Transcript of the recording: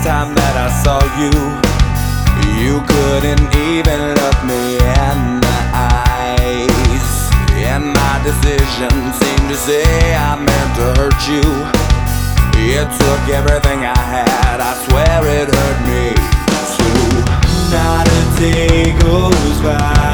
time that I saw you, you couldn't even look me in the eyes. And my decision seemed to say I meant to hurt you. It took everything I had, I swear it hurt me too. Not a day goes by